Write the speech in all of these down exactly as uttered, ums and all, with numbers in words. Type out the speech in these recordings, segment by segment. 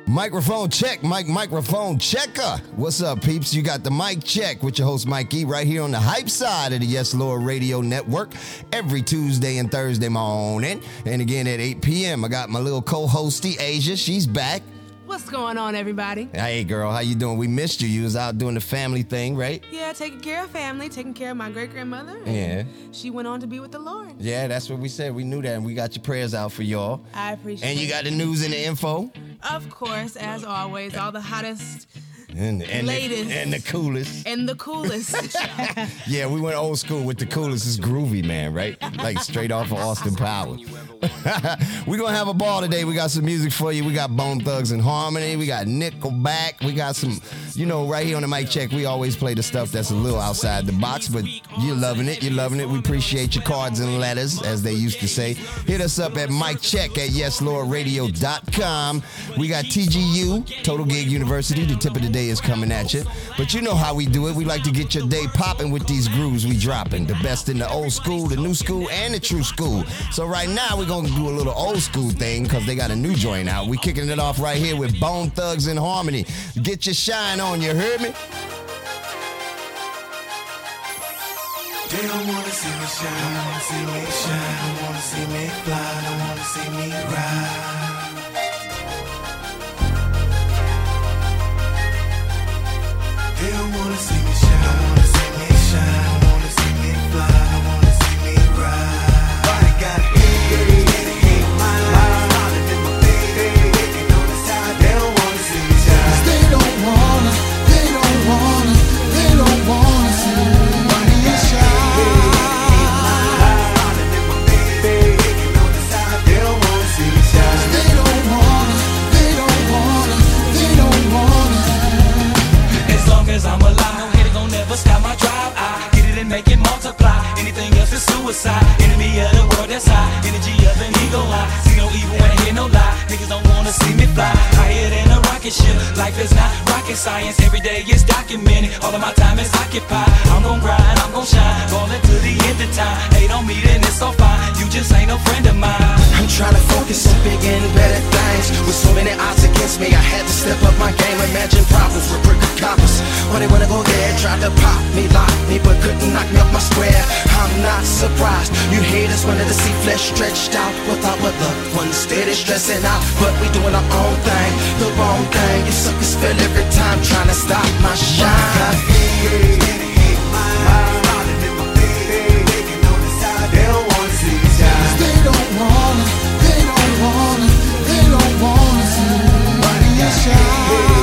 Microphone check, Mike, microphone checker. What's up, peeps? You got the mic check with your host, Mike E, right here on the hype side of the Yes Lord Radio Network every Tuesday and Thursday morning. And again at eight p.m. I got my little co-hostie, Asia. She's back. What's going on, everybody? Hey, girl, how you doing? We missed you. You was out doing the family thing, right? Yeah, taking care of family, taking care of my great-grandmother. Yeah. She went on to be with the Lord. Yeah, that's what we said. We knew that, and we got your prayers out for y'all. I appreciate it. And you got the news and the info? Of course, as always, all the hottest... And, and, latest. The, and the coolest. And the coolest. Yeah, we went old school with the coolest. It's groovy, man, right? Like straight off of Austin Powers. We're going to have a ball today. We got some music for you. We got Bone Thugs and Harmony. We got Nickelback. We got some, you know, right here on the mic check, we always play the stuff that's a little outside the box, but you're loving it. You're loving it. We appreciate your cards and letters, as they used to say. Hit us up at mic check at yes lord radio dot com. We got T G U, Total Gig University. The tip of the day is coming at you. But you know how we do it. We like to get your day popping with these grooves we dropping. The best in the old school, the new school, and the true school. So right now we're going to do a little old school thing because they got a new joint out. We kicking it off right here with Bone Thugs and Harmony. Get your shine on, you heard me? They don't wanna see me shine, don't wanna see me shine, don't wanna see me fly, don't wanna see me ride. They don't wanna see me shine, don't wanna see me shine, don't wanna see me fly, don't wanna see me ride. Body got hate, hate, hate my life, smiling in my face, hating on the side. They don't wanna see me shine. They don't wanna, they don't wanna, they don't wanna see me shine. Smiling in my face, hating on the side. They don't wanna see me shine. They don't wanna, they don't wanna, they don't wanna. As long as I'm alive, no hater gon' never stop my drive. I get it and make it multiply. Anything else is suicide. Enemy of the world that's high. Energy of an ego high. See no evil, ain't hear no lie. Niggas don't wanna see me fly higher than a rocket ship. Life is not rocket science. Every day is documented. All of my time is occupied. I'm gon' grind, I'm gon' shine. Ballin' to the end of time. Hate on me, then it's so fine. You just ain't no friend of mine. I'm trying to focus on bigger and better things. With so many odds against me, I had to step up my game. Imagine problems with brick of coppers. Why they wanna go there? Tried to pop me, lock me, but couldn't knock me off my square. I'm not surprised. You haters wanted to see flesh stretched out without what loved ones steady stressing out. But we doing our own thing, the wrong thing. You suckers feel every time trying to stop my shine. Hate, hate my life, smiling in my face, hating on the side. They don't wanna see me shine. They don't wanna, they don't wanna, they don't wanna see me shine.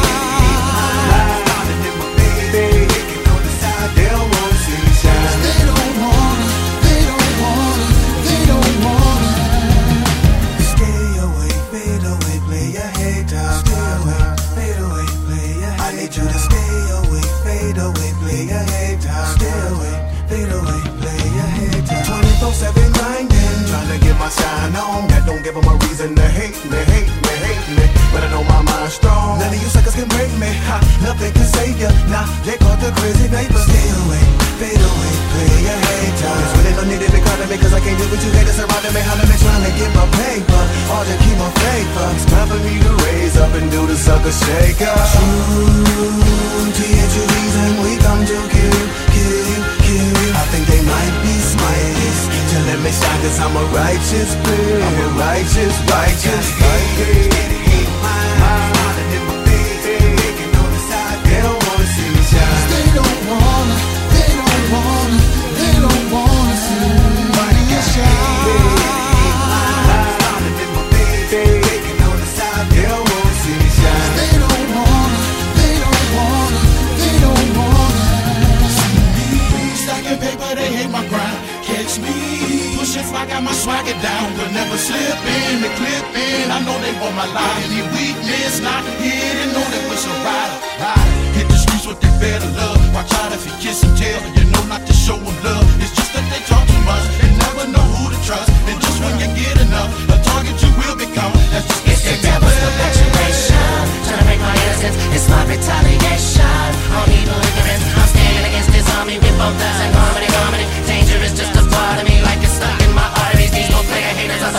Shine on, that don't give them a reason to hate me, hate me, hate me. But I know my mind's strong. None of you suckers can break me. Ha, nothing can save ya. Nah, they caught the crazy vapor. Stay away, fade away, play a hater. It's really no need to be calling me, cause I can't deal with you haters surrounding me. Hollering me, trying to get my paper, all to keep my favor. It's time for me to raise up and do the sucker shaker. True, T H U reason we come to kill, kill, kill. I think they might be smiles to let me shine, cause I'm a righteous player. I'm a righteous, righteous, righteous. Smiling in my face, hating on the side. They don't wanna see me shine. They don't wanna, they don't wanna, they don't wanna see me shine. Smiling in my face, hating on the side. They don't wanna see me shine. They don't wanna, they don't wanna, they don't wanna see me. Stacking paper, they hate my grind. Catch me pushing fly, got my swagger down, but never slip in the clip in. I know they want my life. Any weakness, not here, they know that we should ride. Ride. Hit the streets with that better love. Watch out if you kiss and tell, you know not to show them love. It's just that they talk too much, they never know who to trust. And just when you get enough, a target you will become. That's just it's the devil's perpetuation, trying to break my innocence. It's my retaliation. On evil ignorance, I'm standing against this army with both thugs and harmony, harmony. Danger is just a part of me, like it's stuck in my arteries. These old player haters are the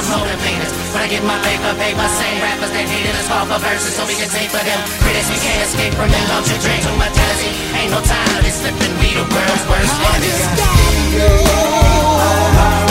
was motivators. When I get my paper, paper, same rappers that hated us fall for verses, so we can take for them. Critics, we can't escape from them. Don't you drink too much jealousy. Ain't no time to be slipping. We the world's worst enemies. I just gotta know.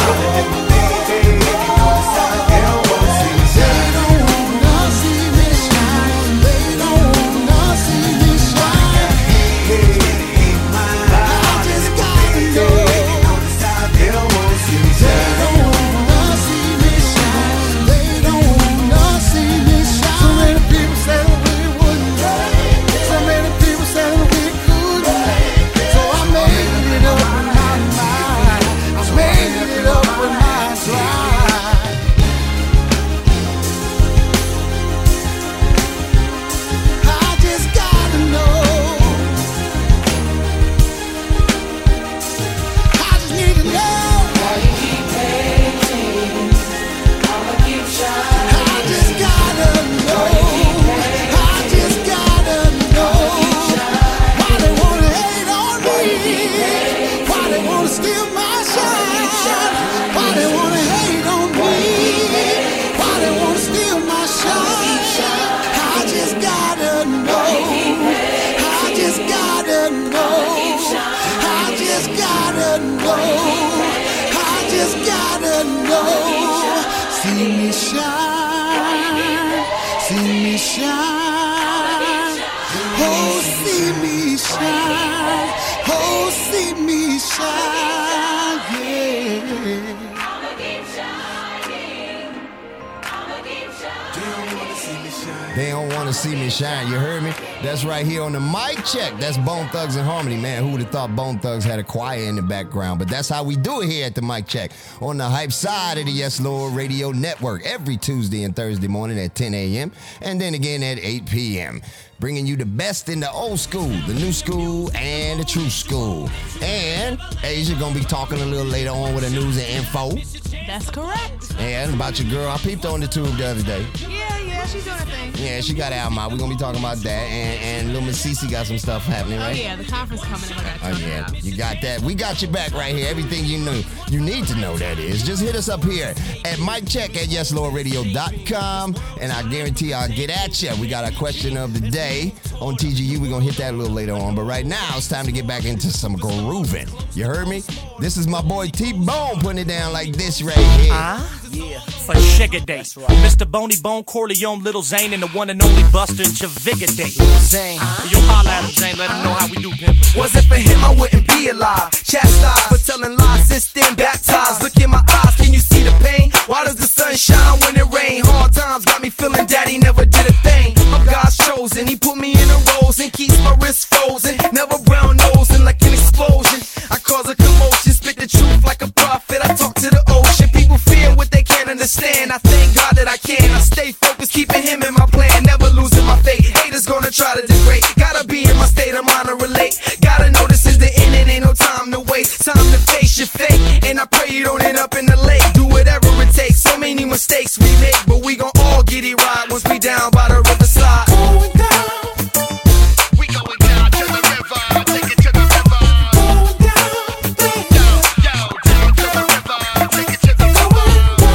They don't want to see me shine. You heard me? That's right here on the mic check. That's Bone Thugs and Harmony, man. Who would have thought Bone Thugs had a choir in the background? But that's how we do it here at the mic check on the hype side of the Yes Lord Radio Network every Tuesday and Thursday morning at ten a.m. and then again at eight p.m. Bringing you the best in the old school, the new school, and the true school. And Asia gonna be talking a little later on with the news and info. That's correct. And about your girl, I peeped on the tube the other day. Yeah, yeah, she's doing her thing. Yeah, she got an album out. We're gonna be talking about that. And and Lil Miss Cece got some stuff happening, right? Oh yeah, the conference coming up. I got Oh to yeah, about. you got that. We got your back right here. Everything you know, you need to know, that is. Just hit us up here at mic check at yes lord radio dot com, and I guarantee I'll get at you. We got our question of the day on T G U. We're gonna hit that a little later on. But right now, it's time to get back into some grooving. You heard me? This is my boy T-Bone putting it down like this right here. Uh, yeah. For Sugar Day. Right. Mister Boney Bone, Corleone, Little Zane, and the one and only Buster and Chaviga Day. Zane. Uh, you holla at him, Zane. Let him know how we do, pimp. Was it for him, I wouldn't be alive. Chastised for telling lies, since then baptized. Look in my eyes, can you see the pain? Why does the sun shine when it rain? Hard times got me feeling daddy never did a thing. I'm God's chosen, he put me in a rose and keeps my wrist frozen. Never brown nosing like an explosion. I cause a commotion, spit the truth like a prophet. I talk to the ocean, people fear what they can't understand. I thank God that I can, I stay focused, keeping him in my plan. Never losing my faith, haters gonna try to degrade. Gotta be in my state of mind to relate. Gotta know this is the end, it ain't no time to waste. Time to face your fate, and I pray you don't end up in the lake. Do whatever it takes, so many mistakes we make, but we gon' all get it right once we down by the riverside. Going down, we going down to the river, take it to the river. Going down, down, down, down to the river, take it to the river.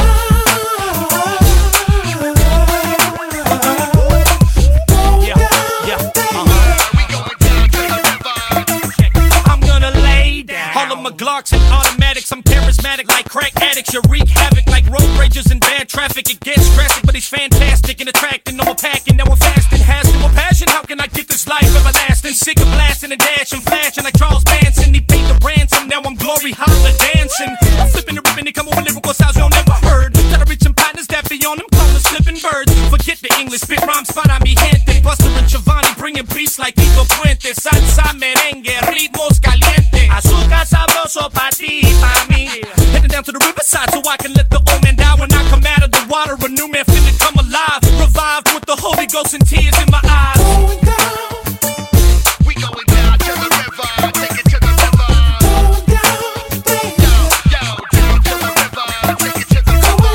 Yeah, yeah, uh-huh. We going down to the river. I'm gonna lay down all of my Glocks and automatics. I'm charismatic like crack addicts. You wreak havoc like road ragers and bad traffic. It gets drastic, but he's fantastic and attracting. No more packing, now I'm fasting. Has no more passion. How can I get this life everlasting? Sick of blasting and dashing, flashing like Charles Manson. He paid the ransom. Now I'm glory holla dancing. I'm flipping the ribbon. He come over lyrical styles you never heard. Try to reach some partners that be on them corners, flipping birds. Forget the English, spit rhymes para mi gente. Buster and Giovanni bringing beats like Tito Puente. Salsa, merengue, ritmos caliente. Azúcar sabroso pa' ti, pa' mí. Heading down to the riverside so I can let the old man die. When I come out of the water, a new man finna come alive. Revived with the Holy Ghost and tears in my eyes. Going down, we going down to the river, take it to the river. Going down, down, down, down to the river, take it to the river.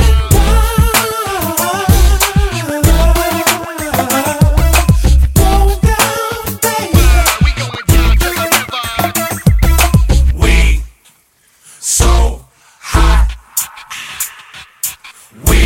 Going down, we going down to the river. We so hot. We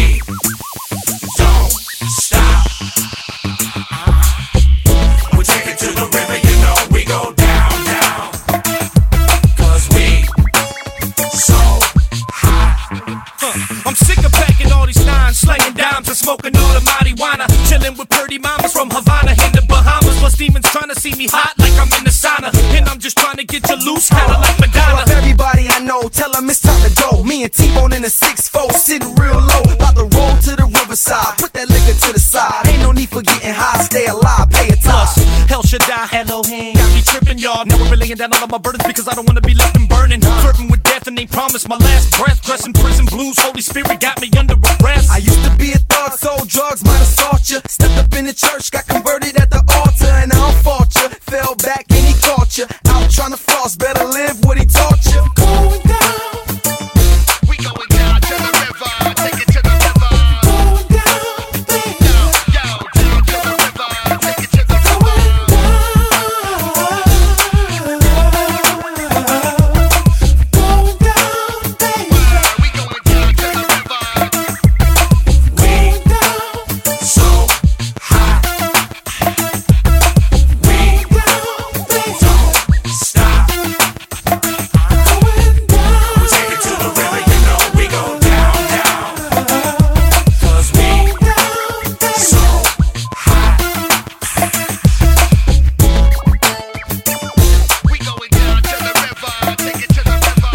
nigga to the side. Ain't no need for getting high, stay alive, pay a toss. Hell should die, Elohim got me tripping, y'all. Now we're laying down all of my burdens because I don't wanna be left and burning. Flirting with death and they promised my last breath. Dressing prison blues, Holy Spirit got me under arrest. I used to be a thug, sold drugs, might assault ya. Stepped up in the church, got converted at the altar, and I don't fault ya. Fell back and he caught ya. Out trying to floss, better live what he taught ya. Going down. We going down to the river, take it to the river. Going down, baby. Yo, yo, down to the river, take it to the river. Going down, baby. We going down to the river. We so high. We don't stop. We take it to the river, you know we go down, down. Cause we so high. We going down to the river, take it to the river.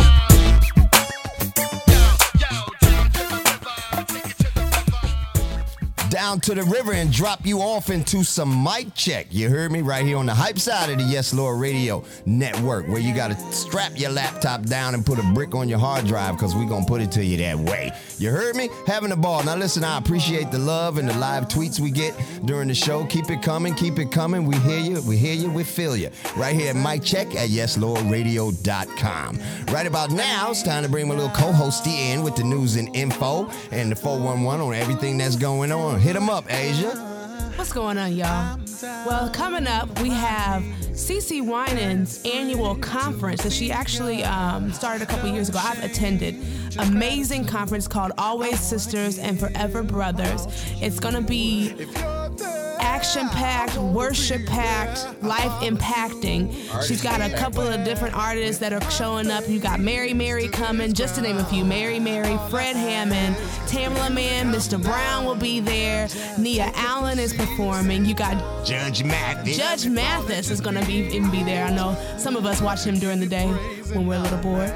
Yo, yo, down to the river, take it to the river. Down to the river and drop you off into some mic check. You heard me right here on the hype side of the Yes Lord Radio Network, where you gotta strap your laptop down and put a brick on your hard drive, because we gonna put it to you that way. You heard me? Having a ball. Now listen, I appreciate the love and the live tweets we get during the show. Keep it coming, keep it coming. We hear you, we hear you, we feel you. Right here at mic check at yes lord radio dot com. Right about now, it's time to bring my little co-hosty in with the news and info and the four one one on everything that's going on. Hit them up, Asia. What's going on, y'all? Well, coming up, we have CeCe Winans' annual conference that she actually um, started a couple years ago. I've attended. Amazing conference called Always Sisters and Forever Brothers. It's going to be action-packed, worship-packed, life-impacting. She's got a couple of different artists that are showing up. You got Mary Mary coming, just to name a few. Mary Mary, Fred Hammond, Tamela Mann, Mister Brown will be there. Nia Allen is performing. You got Judge Mathis. Judge Mathis is going to be even be there. I know some of us watch him during the day when we're a little bored.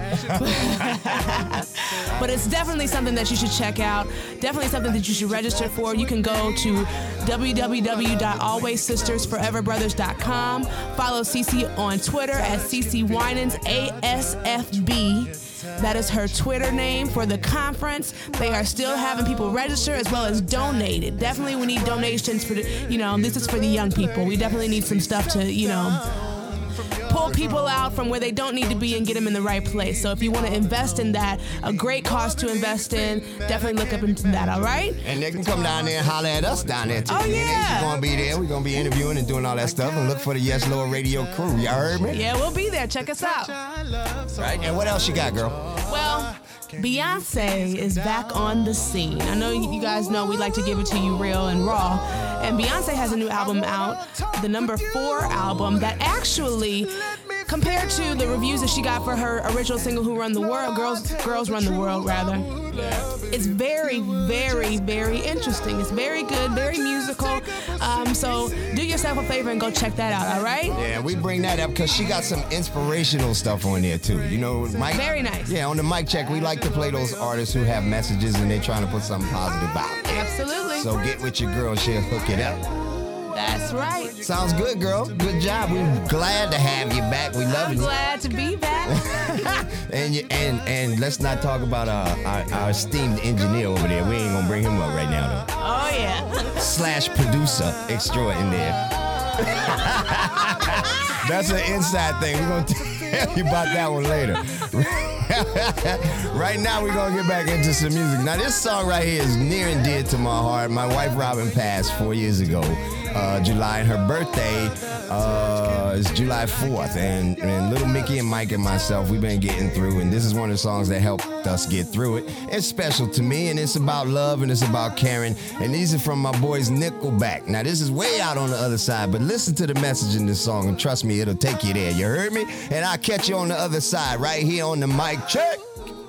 But it's definitely something that you should check out. Definitely something that you should register for. You can go to w w w dot always sisters forever brothers dot com. Follow CeCe on Twitter at CeCe Winans A S F B. That is her Twitter name for the conference. They are still having people register as well as donate it. Definitely we need donations for the, you know, this is for the young people. We definitely need some stuff to, you know, pull people out from where they don't need to be and get them in the right place. So if you want to invest in that, a great cause to invest in, definitely look up into that, all right? And they can come down there and holler at us down there, too. Oh, yeah. We're going to be there. We're going to be interviewing and doing all that stuff, and look for the Yes Lord Radio crew. Y'all heard me? Yeah, we'll be there. Check us out. Right? And what else you got, girl? Well, Beyonce is back on the scene. I know you guys know we like to give it to you real and raw. And Beyonce has a new album out, the number four album, that actually, compared to the reviews that she got for her original single, Who Run the World, Girls Girls Run the World, rather, it's very, very, very interesting. It's very good, very musical. Um, so do yourself a favor and go check that out, all right? Yeah, we bring that up because she got some inspirational stuff on there, too. You know, Mike. Very nice. Yeah, on the mic check, we like to play those artists who have messages and they're trying to put something positive out there. Absolutely. So get with your girl, she'll hook it up. That's right. Sounds good, girl. Good job. We're glad to have you back. We love I'm you. glad to be back. and you, and and let's not talk about uh, our, our esteemed engineer over there. We ain't gonna bring him up right now, though. Oh, yeah. Slash producer extraordinaire. That's an inside thing. We're gonna tell you about that one later. Right now, we're gonna get back into some music. Now, this song right here is near and dear to my heart. My wife Robin passed four years ago, uh, July, and her birthday uh, is July fourth. And, and little Mickey and Mike and myself, we've been getting through, and this is one of the songs that helped us get through it. It's special to me, and it's about love, and it's about caring. And these are from my boys Nickelback. Now, this is way out on the other side, but listen to the message in this song, and trust me, it'll take you there. You heard me? And I'll catch you on the other side, right here on the mic check.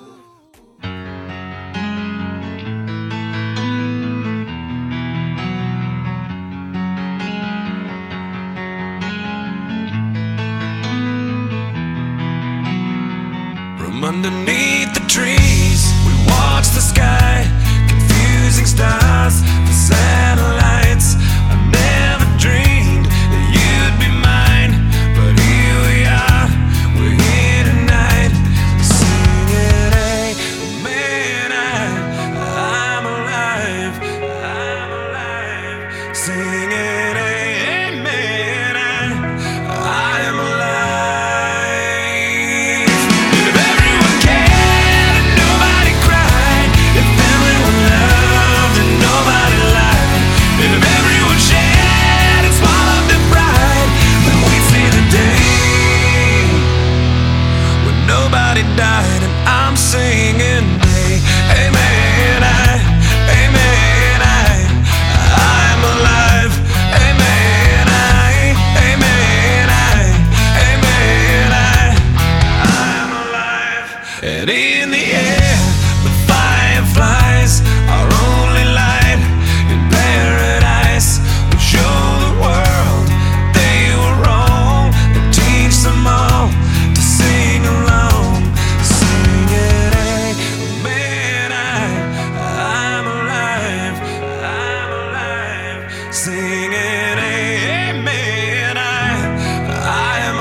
From underneath the trees, we watch the sky, confusing stars, the satellite. singing amen. I, I am alive. If everyone cared and nobody cried, if everyone loved and nobody lied, if everyone shared and swallowed their pride, then we'd see the day when nobody died. And I'm singing amen. I, amen. I, I'm alive. Amen. I, amen. I, amen. I, I'm alive. And in the air, the fireflies, our only light in paradise. We show the world they were wrong and teach them all to sing along. Sing it, amen. I, I'm alive. I'm alive. Sing it, amen. I, I am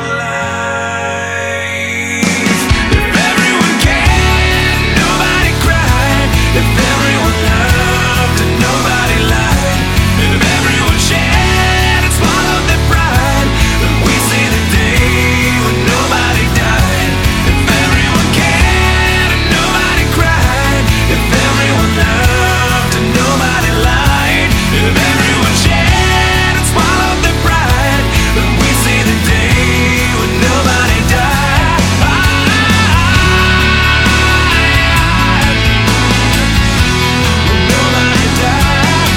alive. If everyone cared, nobody cried. If everyone loved and nobody lied. If everyone shared and swallowed their pride, then we see the day when nobody died. If everyone cared and nobody cried. If everyone loved and nobody lied. If everyone shared and swallowed their pride, then we see the day when nobody died. When nobody died.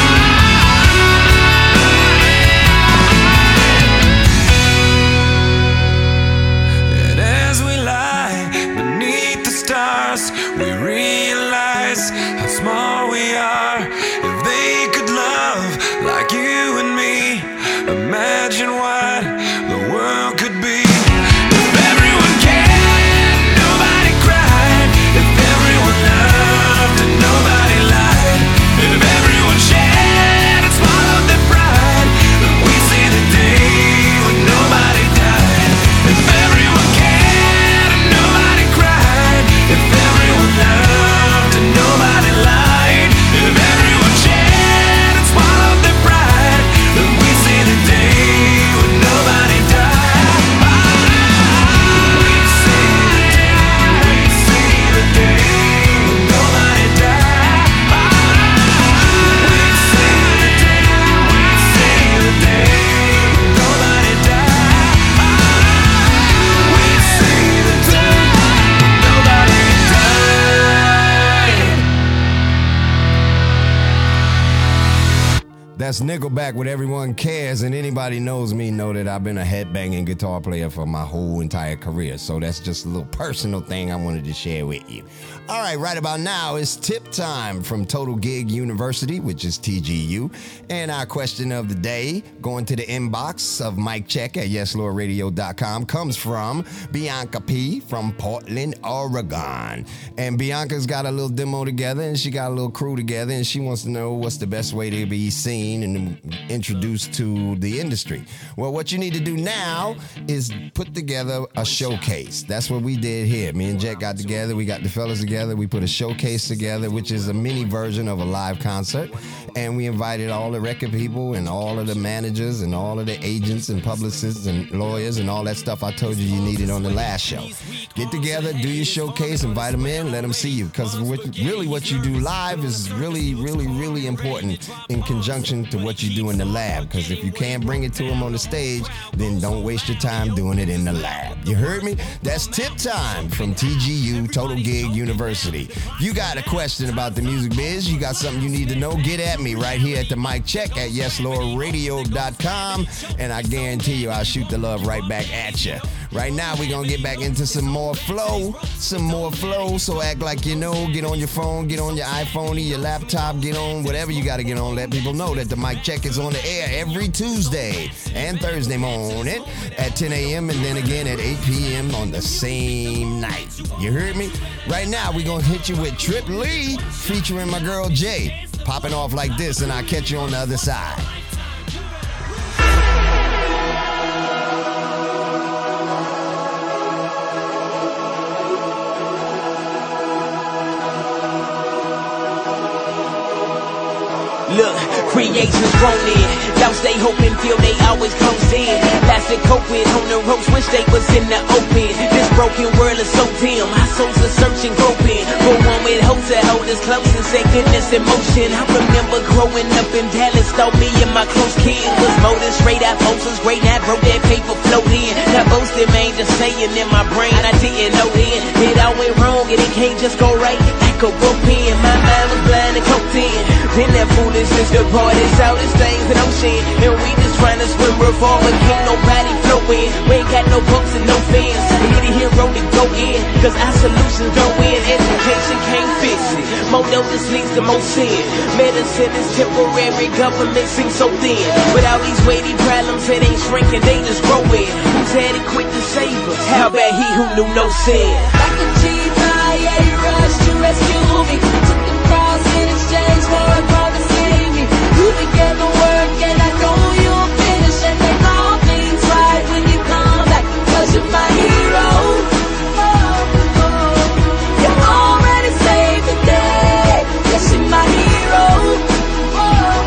And as we lie beneath the stars, we realize how small we are. If they could love like you and me, imagine what the world could be. If everyone cared, nobody cried. If everyone loved and nobody lied. If everyone shared and swallowed their pride, then we see the day when nobody died. If everyone cared and nobody cried. If everyone loved and nobody lied. If everyone shared and swallowed their pride, then we see the day when nobody died. We see the day, we see the day when nobody died. We see the day, we see the day when nobody died. We see the day when nobody died. That's Nickelback with Everyone Cares, and anybody knows me know that I've been a headbanging guitar player for my whole entire career. So that's just a little personal thing I wanted to share with you. All right, right about now it's tip time from Total Gig University, which is T G U. And our question of the day, going to the inbox of Mike Check at yes lord radio dot com, comes from Bianca P. from Portland, Oregon. And Bianca's got a little demo together, and she got a little crew together, and she wants to know what's the best way to be seen and introduced to the industry. Well, what you need to do now is put together a showcase. That's what we did here. Me and Jet got together. We got the fellas together. We put a showcase together, which is a mini version of a live concert. And we invited all the record people and all of the managers and all of the agents and publicists and lawyers and all that stuff I told you you needed on the last show. Get together, do your showcase, invite them in, let them see you. Because really what you do live is really, really, really important in conjunction to what you do in the lab. Because if you can't bring it to them on the stage, then don't waste your time doing it in the lab. You heard me? That's tip time from T G U, Total Gig University. If you got a question about the music biz, you got something you need to know, get at me right here at the mic check at yes lord radio dot com, and I guarantee you I'll shoot the love right back at you. Right now we're gonna get back into some more flow, some more flow, so act like you know, get on your phone, get on your iPhone or your laptop, get on whatever you gotta get on, let people know that the mic check is on the air every Tuesday and Thursday morning at ten a.m. and then again at eight p.m. on the same night. You heard me? Right now we're gonna hit you with Trip Lee featuring my girl Jay. Popping off like this, and I'll catch you on the other side. Look, creation's grown in. Y'all stay hoping, feel they always close in. Plastic coping on the ropes, wish they was in the open. This broken world is so dim, our souls are searching, groping for one with hope to hold us close and say goodness in motion. I remember growing up in Dallas, thought me and my close kin was molded straight out, folks was great, and I broke that paper float in. That boasting man just saying in my brain, I didn't know then. It all went wrong and it can't just go right. Like a rope in, my mind was blind and coked in. Then that foolishness departed, all these things in ocean, and we just trying to swim real far, but can't nobody flow in. We ain't got no bumps and no fans. We need a hero to go in, cause our solutions go in. Education can't fix it. More notice leads to more sin. Medicine is temporary, government seems so thin. With all these weighty problems, it ain't shrinking, they just growing. Who's had it quick to save us? How about he who knew no sin? Like a G I A rush to rescue me. Took the cross in exchange for a call to save me. You began the work and I know you'll finish and make all things right when you come back. Cause you're my hero. Oh, oh. You already saved the day. Yes, you're my hero. Oh,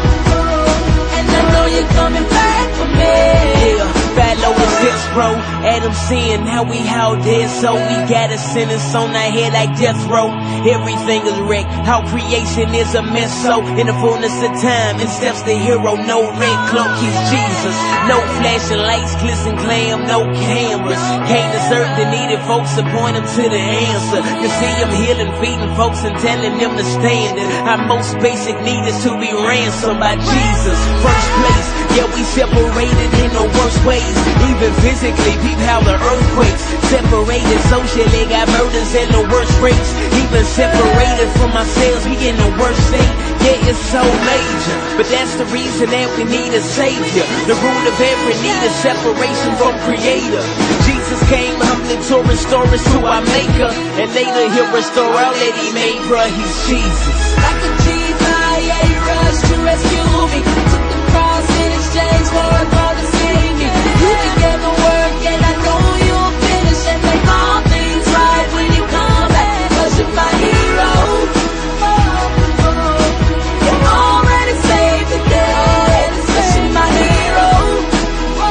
oh. And I know you're coming back for me. Yeah, Fat Lotus hits, bro. Adam sin, how we how dead, so we got a sentence on our head like death row. Everything is wrecked, how creation is a mess. So in the fullness of time, in steps the hero, no red cloak, he's Jesus. No flashing lights, glisten glam, no cameras. Came to serve the needed folks and point them to the answer. To see him healing, feeding folks and telling them to stand it. Our most basic need is to be ransomed by Jesus. First place, yeah, we separated in the worst ways. Even physically, peep how the earthquakes separated socially, got murders in the worst rates. Even separated from ourselves, we in the worst state. Yeah, it's so major, but that's the reason that we need a savior. The root of every need is separation from creator. Jesus came humbly to restore us to our maker, and later he'll restore all that he made, bruh, he's Jesus. Like a G I A rush to rescue me. Took the cross in exchange for a call to save me. You began the work and I know you'll finish and make all things right when you come back. Cause you're my hero. Oh, oh. You already saved the day. Cause you're my hero. Oh,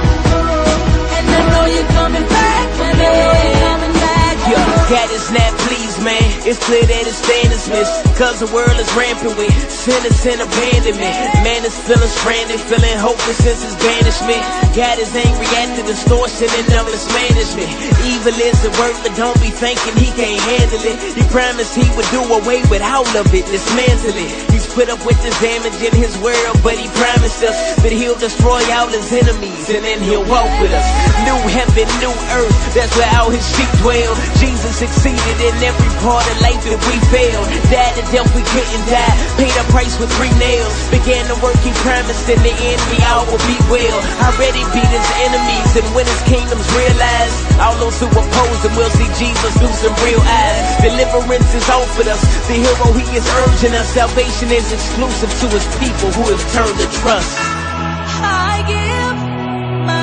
oh. And I know you're coming back for me. Coming back. Yeah, God is not pleased, man. It's clear that his stand is missed, cause the world is rampant with sinners and abandonment. Man is feeling stranded, feeling hopeless since his banishment. God is angry at the distortion and of mismanagement. Evil is the word, but don't be thinking he can't handle it. He promised he would do away with all of it, dismantle it. He's put up with this damage in his world, but he promised us that he'll destroy all his enemies and then he'll walk with us. New heaven, new earth, that's where all his sheep dwell. Jesus succeeded in every part of life that we failed. Died to death we couldn't die, paid a price with three nails. Began the work he promised, in the end we all will be well. Already beat his enemies, and when his kingdom's realized, all those who oppose him will see Jesus through some real eyes. Deliverance is offered us, the hero he is urging us. Salvation is exclusive to his people who have turned to trust. I give my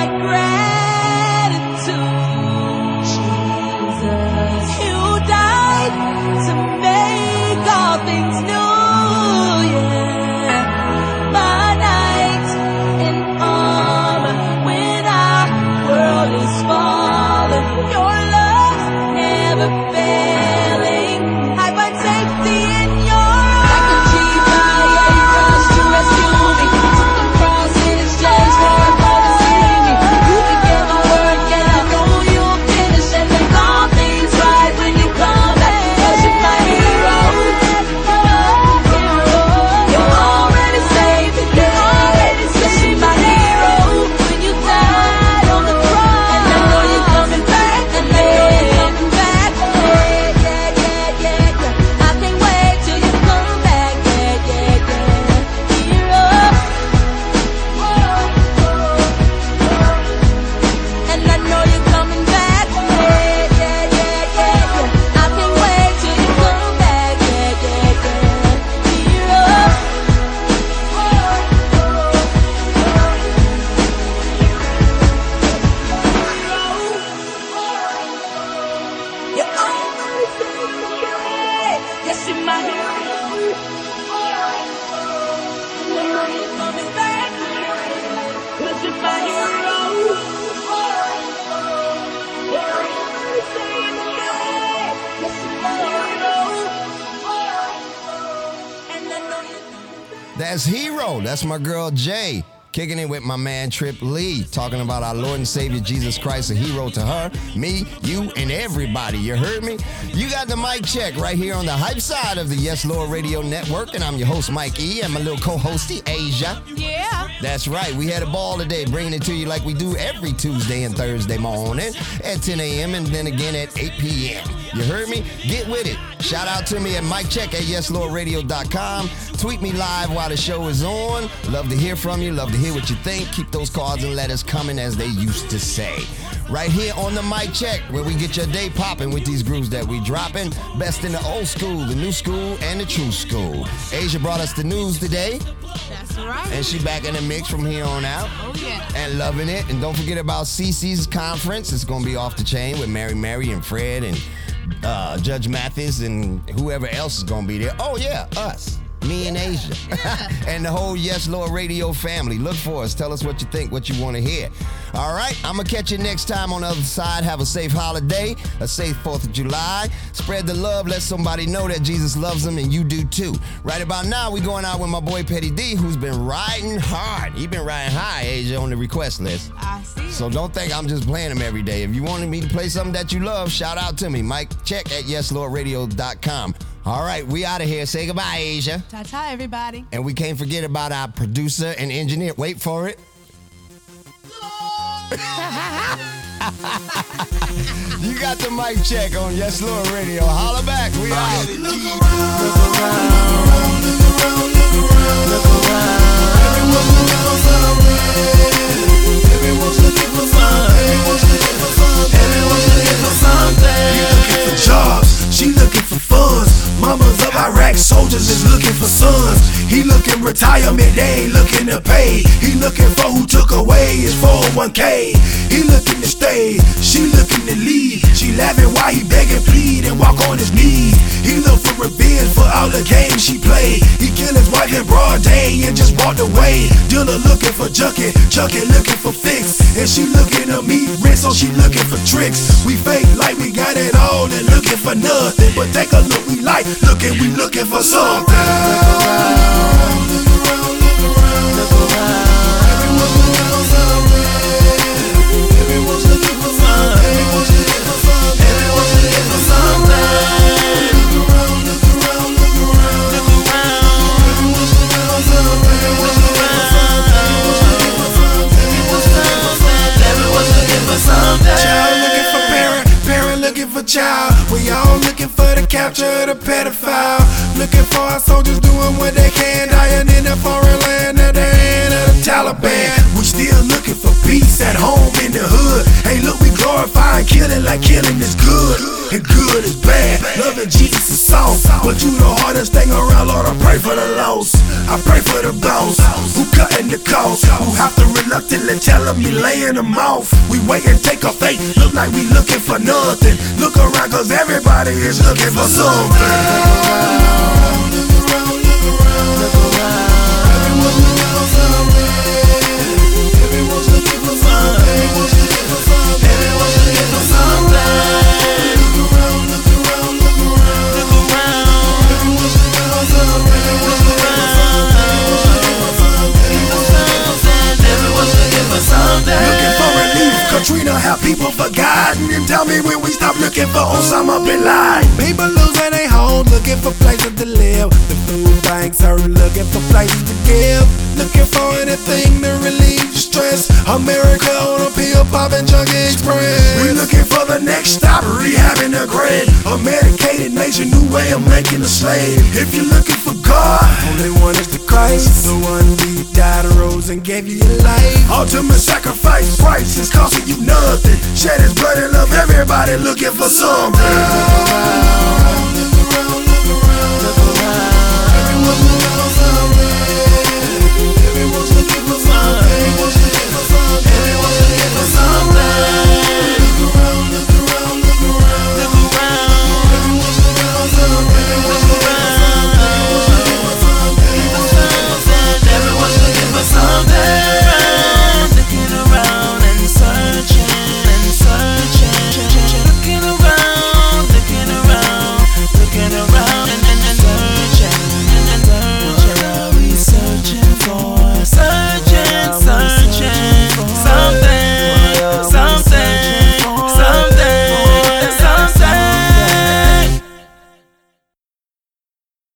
gratitude, Jesus. You died to make all things new, yeah. My knight in armor when our world is falling. Your love's never failing. I find safety in your arms. Like a G I A rush to rescue me. Took the cross in exchange for a call to save me. You That's Hero. That's my girl Jay. Kicking it with my man Trip Lee, talking about our Lord and Savior Jesus Christ, a hero to her, me, you, and everybody. You heard me? You got the mic check right here on the hype side of the Yes Lord Radio Network, and I'm your host, Mike E, and my little co-hostie, Asia. Yeah. That's right. We had a ball today, bringing it to you like we do every Tuesday and Thursday morning at ten a.m. and then again at eight p.m. You heard me? Get with it. Shout out to me at Mike Check at yes lord radio dot com. Tweet me live while the show is on. Love to hear from you. Love to hear what you think. Keep those cards and letters coming, as they used to say. Right here on the Mic Check, where we get your day popping with these grooves that we dropping. Best in the old school, the new school, and the true school. Asia brought us the news today. That's right. And she back in the mix from here on out. Oh, yeah. And loving it. And don't forget about Cece's conference. It's going to be off the chain with Mary Mary and Fred and uh, Judge Mathis and whoever else is going to be there. Oh, yeah, us. Me and Asia. Yeah. And the whole Yes Lord Radio family. Look for us. Tell us what you think, what you want to hear. All right, I'm going to catch you next time on the other side. Have a safe holiday, a safe fourth of July. Spread the love. Let somebody know that Jesus loves them, and you do too. Right about now, we're going out with my boy Petty D, who's been riding hard. He been riding high, Asia, on the request list. I see. So don't think I'm just playing him every day. If you wanted me to play something that you love, shout out to me. Mike Check at yes lord radio dot com. All right, we out of here. Say goodbye, Asia. Ta-ta, everybody. And we can't forget about our producer and engineer. Wait for it. You got the mic check on Yes Lord Radio. Holla back. We out. Look around, look around, look around, look around, look around. Everyone's looking for something. Everyone's looking for something. Everyone's looking for something. Everyone's looking for something. You looking for jobs. She looking for funds. Mamas of Iraq soldiers is looking for sons. He looking retirement, they ain't looking to pay. He looking for who took away his four oh one k. He looking to stay, she looking to leave. She laughing while he begging, plead, and walk on his knees. He look for revenge for all the games she played. He killed his wife in broad day and just walked away. Dealer looking for junkie, junkie looking for fix. And she looking to meet rich, so she looking for tricks. We fake like we got it all and looking for nothing. But take a look, we like looking, we looking for something. Look around, look around, look around, look around. Everyone's looking for something. Everyone's looking for something. Everyone's looking for something. Everyone's looking for something. Look around, look around, look around, look around. Everyone's looking for something. Everyone's looking for something. Everyone's looking for something. Everyone's looking for something. Child looking for parent, parent looking for child. We all looking for the capture of the pedophile. Looking for our soldiers doing what they can, dying in a foreign land at the hand of the Taliban. We still looking for peace at home in the hood. Hey, look, we glorifying killing like killing is good, and good is bad. Loving Jesus is soft, but you the hardest thing around, Lord. I pray for the lost, I pray for the boss who cutting the cost, who have to reluctantly tell them you laying them off. We wait and take a fate, look like we looking for nothing. Look around, cause everybody is looking for something. Look around, look around, look around. Everyone's looking for something. Everyone's looking for something. Everyone's looking for something. Everyone's looking for something. Look around, look around, look around, look around. Everyone's looking for something. Everyone's looking for something. Everyone's looking for something. Looking for relief. Katrina, have people forgotten? And tell me when we stop looking for Osama bin Laden. People losing their home, looking for places to live. The food banks are looking for places to give. Looking for anything to relieve stress. America on a pill popping junkie express. We're looking for the next stop, rehabbing the grid. A medicated nation, new way of making a slave. If you're looking for God, only one is the Christ. The one who died, rose, and gave you your life. Ultimate sacrifice, price is costing you nothing. Shed his blood and love, everybody looking for something.